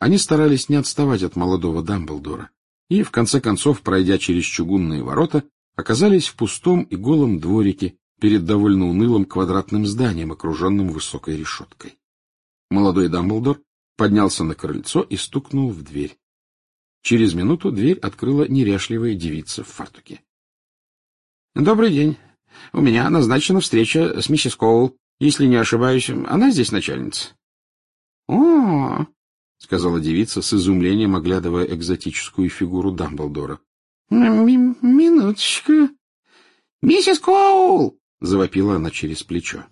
Они старались не отставать от молодого Дамблдора и, в конце концов, пройдя через чугунные ворота, оказались в пустом и голом дворике перед довольно унылым квадратным зданием, окруженным высокой решеткой. Молодой Дамблдор поднялся на крыльцо и стукнул в дверь. Через минуту дверь открыла неряшливая девица в фартуке. — Добрый день. У меня назначена встреча с миссис Коул. Если не ошибаюсь, она здесь начальница? — О, — сказала девица с изумлением, оглядывая экзотическую фигуру Дамблдора. — Минуточку. — Миссис Коул! — завопила она через плечо.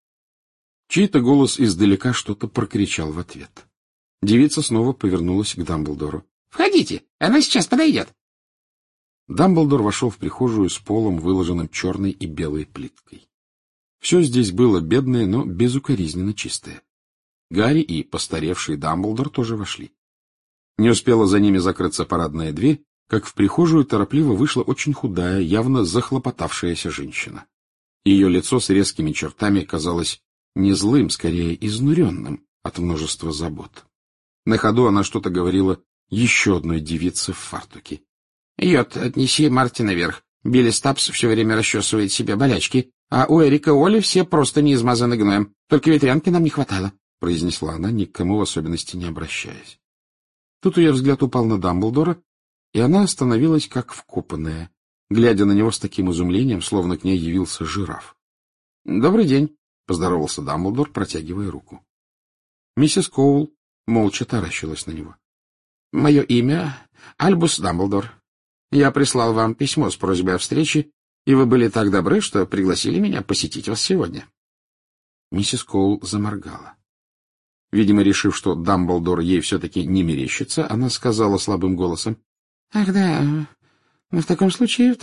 Чей-то голос издалека что-то прокричал в ответ. Девица снова повернулась к Дамблдору. — Входите, она сейчас подойдет. Дамблдор вошел в прихожую с полом, выложенным черной и белой плиткой. Все здесь было бедное, но безукоризненно чистое. Гарри и постаревший Дамблдор тоже вошли. Не успела за ними закрыться парадная дверь, как в прихожую торопливо вышла очень худая, явно захлопотавшаяся женщина. Ее лицо с резкими чертами казалось не злым, скорее изнуренным от множества забот. На ходу она что-то говорила еще одной девице в фартуке. — Йод, отнеси Марти наверх. Билли Стапс все время расчесывает себе болячки, а у Эрика Олли все просто не измазаны гноем. Только ветрянки нам не хватало, — произнесла она, ни к кому в особенности не обращаясь. Тут ее взгляд упал на Дамблдора, и она остановилась как вкопанная, глядя на него с таким изумлением, словно к ней явился жираф. — Добрый день, — поздоровался Дамблдор, протягивая руку. Миссис Коул молча таращилась на него. — Мое имя Альбус Дамблдор. Я прислал вам письмо с просьбой о встрече, и вы были так добры, что пригласили меня посетить вас сегодня. Миссис Коул заморгала. Видимо, решив, что Дамблдор ей все-таки не мерещится, она сказала слабым голосом. — Ах, да, в таком случае,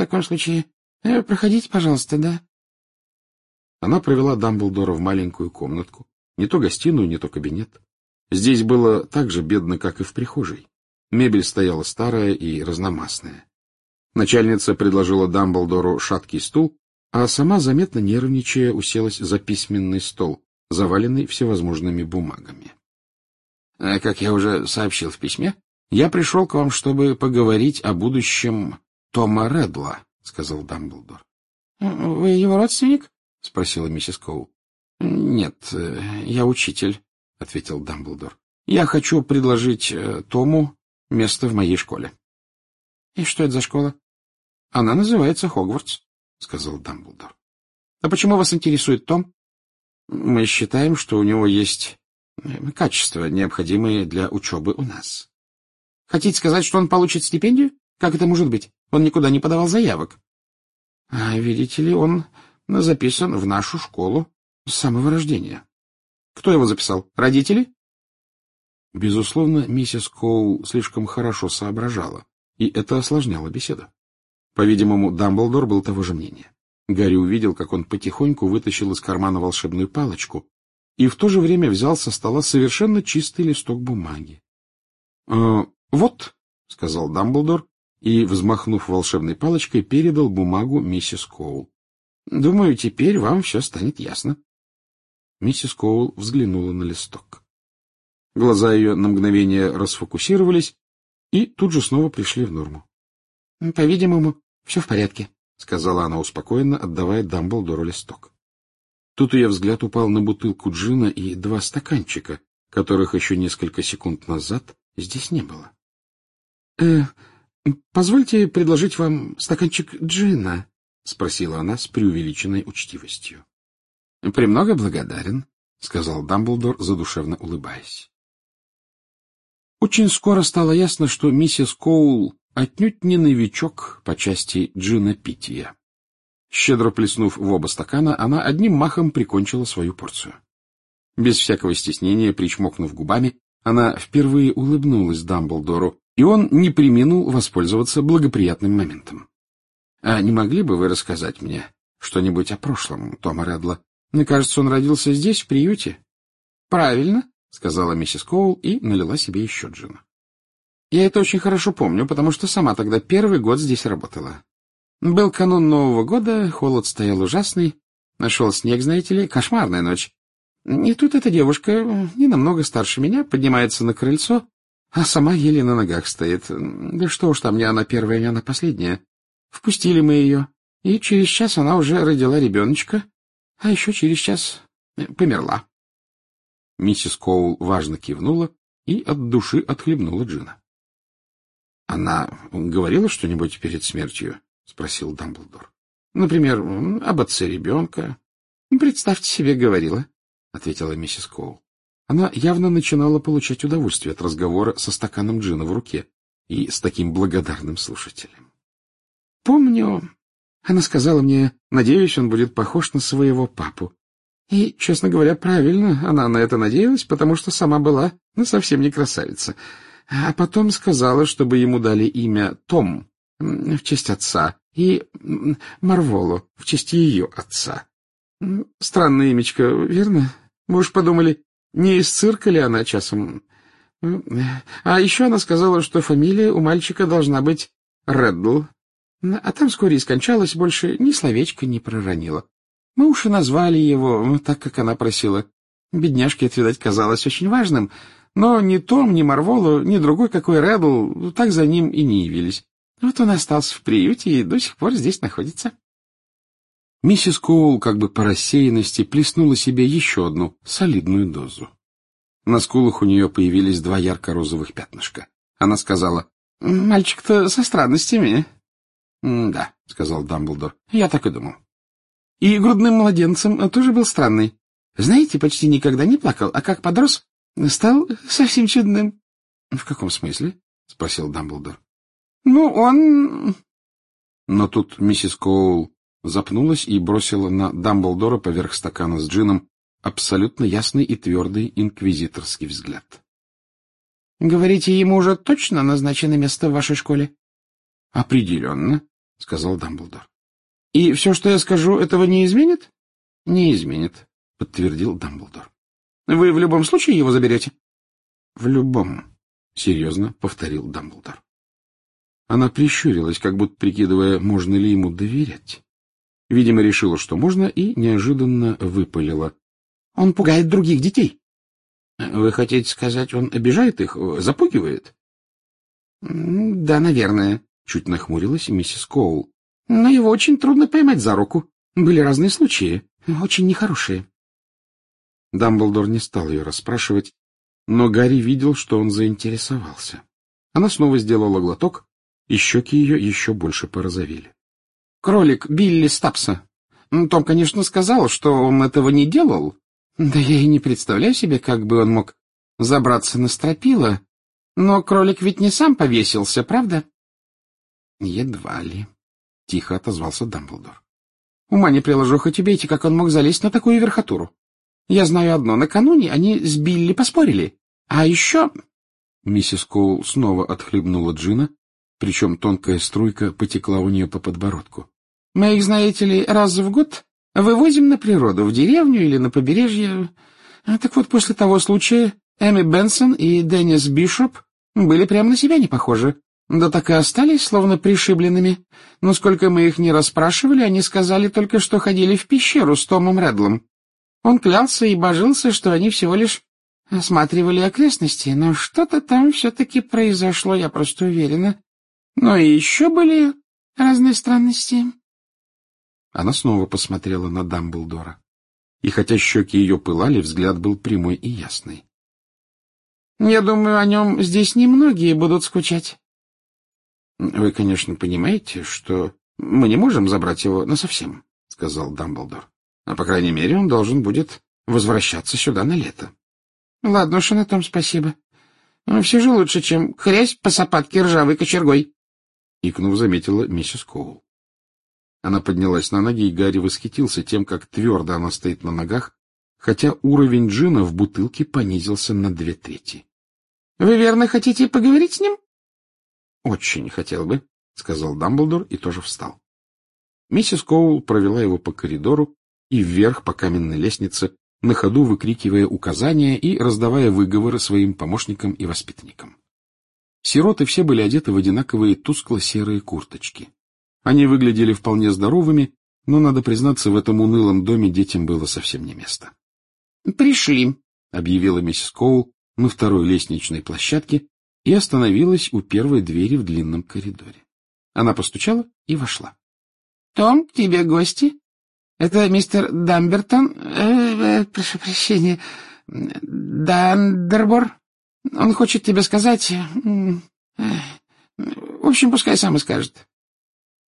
проходите, пожалуйста, да. Она провела Дамблдора в маленькую комнатку, не то гостиную, не то кабинет. Здесь было так же бедно, как и в прихожей. Мебель стояла старая и разномастная. Начальница предложила Дамблдору шаткий стул, а сама, заметно нервничая, уселась за письменный стол, заваленный всевозможными бумагами. — Как я уже сообщил в письме, я пришел к вам, чтобы поговорить о будущем Тома Редла, — сказал Дамблдор. — Вы его родственник? — спросила миссис Коул. — Нет, я учитель, — ответил Дамблдор. — Я хочу предложить Тому место в моей школе. — И что это за школа? — Она называется Хогвартс, — сказал Дамблдор. — А почему вас интересует Том? — Мы считаем, что у него есть качества, необходимые для учебы у нас. — Хотите сказать, что он получит стипендию? Как это может быть? Он никуда не подавал заявок. — Видите ли, он записан в нашу школу с самого рождения. — Кто его записал? Родители? Безусловно, миссис Коул слишком хорошо соображала, и это осложняло беседу. По-видимому, Дамблдор был того же мнения. Гарри увидел, как он потихоньку вытащил из кармана волшебную палочку и в то же время взял со стола совершенно чистый листок бумаги. Вот, — сказал Дамблдор и, взмахнув волшебной палочкой, передал бумагу миссис Коул. — Думаю, теперь вам все станет ясно. Миссис Коул взглянула на листок. Глаза ее на мгновение расфокусировались и тут же снова пришли в норму. — По-видимому, все в порядке, — сказала она успокоенно, отдавая Дамблдору листок. Тут ее взгляд упал на бутылку джина и 2 стаканчика, которых еще несколько секунд назад здесь не было. — Позвольте предложить вам стаканчик джина, — спросила она с преувеличенной учтивостью. — Премного благодарен, — сказал Дамблдор, задушевно улыбаясь. Очень скоро стало ясно, что миссис Коул отнюдь не новичок по части джинопития. Щедро плеснув в оба стакана, она одним махом прикончила свою порцию. Без всякого стеснения, причмокнув губами, она впервые улыбнулась Дамблдору, и он не преминул воспользоваться благоприятным моментом. — А не могли бы вы рассказать мне что-нибудь о прошлом Тома Редла? Мне кажется, он родился здесь, в приюте. — Правильно, — сказала миссис Коул и налила себе еще джина. — Я это очень хорошо помню, потому что сама тогда первый год здесь работала. Был канун Нового года, холод стоял ужасный, нашел снег, знаете ли, кошмарная ночь. И тут эта девушка, не намного старше меня, поднимается на крыльцо, а сама еле на ногах стоит. Да что уж там, не она первая, не она последняя. Впустили мы ее, и через час она уже родила ребеночка, а еще через час померла. Миссис Коул важно кивнула и от души отхлебнула джина. — Она говорила что-нибудь перед смертью? — спросил Дамблдор. — Например, об отце ребенка. — Представьте себе, говорила, — ответила миссис Коул. Она явно начинала получать удовольствие от разговора со стаканом джина в руке и с таким благодарным слушателем. — Помню, она сказала мне, надеюсь, он будет похож на своего папу. И, честно говоря, правильно она на это надеялась, потому что сама была совсем не красавица. А потом сказала, чтобы ему дали имя Том в честь отца и Марволо в честь ее отца. Странное имечко, верно? Мы уж подумали, не из цирка ли она часом? А еще она сказала, что фамилия у мальчика должна быть Реддл. А там вскоре и скончалась, больше ни словечко не проронила. Мы уж и назвали его так, как она просила. Бедняжке это, видать, казалось очень важным, но ни Том, ни Марволо, ни другой какой Реддл так за ним и не явились. Вот он остался в приюте и до сих пор здесь находится. Миссис Коул как бы по рассеянности плеснула себе еще одну солидную дозу. На скулах у нее появились 2 ярко-розовых пятнышка. Она сказала: — Мальчик-то со странностями. — Да, — сказал Дамблдор, — я так и думал. И грудным младенцем тоже был странный. Знаете, почти никогда не плакал, а как подрос, стал совсем чудным. — В каком смысле? — спросил Дамблдор. — Ну, он... Но тут миссис Коул запнулась и бросила на Дамблдора поверх стакана с джином абсолютно ясный и твердый инквизиторский взгляд. — Говорите, ему уже точно назначено место в вашей школе? — Определенно, — сказал Дамблдор. — И все, что я скажу, этого не изменит? — Не изменит, — подтвердил Дамблдор. — Вы в любом случае его заберете? — В любом, — серьезно повторил Дамблдор. Она прищурилась, как будто прикидывая, можно ли ему доверять. Видимо, решила, что можно, и неожиданно выпалила. — Он пугает других детей. — Вы хотите сказать, он обижает их, запугивает? — Да, наверное, — чуть нахмурилась миссис Коул. — Но его очень трудно поймать за руку. Были разные случаи, очень нехорошие. Дамблдор не стал ее расспрашивать, но Гарри видел, что он заинтересовался. Она снова сделала глоток, и щеки ее еще больше порозовели. — Кролик Билли Стапса. Том, конечно, сказал, что он этого не делал. Да я и не представляю себе, как бы он мог забраться на стропила. Но кролик ведь не сам повесился, правда? — Едва ли, — тихо отозвался Дамблдор. — Ума не приложу, хоть убейте, как он мог залезть на такую верхотуру. Я знаю одно, накануне они с Билли поспорили. А еще... Миссис Коул снова отхлебнула джина, причем тонкая струйка потекла у нее по подбородку. — Мы их, знаете ли, раз в год вывозим на природу, в деревню или на побережье. Так вот, после того случая Эми Бенсон и Деннис Бишоп были прямо на себя не похожи. Да так и остались, словно пришибленными. Но сколько мы их не расспрашивали, они сказали только, что ходили в пещеру с Томом Реддлом. Он клялся и божился, что они всего лишь осматривали окрестности, но что-то там все-таки произошло, я просто уверена. Но и еще были разные странности. Она снова посмотрела на Дамблдора, и хотя щеки ее пылали, взгляд был прямой и ясный. — Я думаю, о нем здесь немногие будут скучать. — Вы, конечно, понимаете, что мы не можем забрать его насовсем, — сказал Дамблдор. — А, по крайней мере, он должен будет возвращаться сюда на лето. — Ладно уж, и на том спасибо. Но все же лучше, чем хрясь по сапатке ржавой кочергой. — икнув, заметила миссис Коул. Она поднялась на ноги, и Гарри восхитился тем, как твердо она стоит на ногах, хотя уровень джина в бутылке понизился на 2/3. — Вы верно хотите поговорить с ним? — Очень хотел бы, — сказал Дамблдор и тоже встал. Миссис Коул провела его по коридору и вверх по каменной лестнице, на ходу выкрикивая указания и раздавая выговоры своим помощникам и воспитанникам. Сироты все были одеты в одинаковые тускло-серые курточки. Они выглядели вполне здоровыми, но, надо признаться, в этом унылом доме детям было совсем не место. — Пришли, — объявила миссис Коул на второй лестничной площадке, и остановилась у первой двери в длинном коридоре. Она постучала и вошла. — Том, к тебе гости. Это мистер Дамбертон, прошу прощения, Дандербор. Он хочет тебе сказать... В общем, пускай сам и скажет.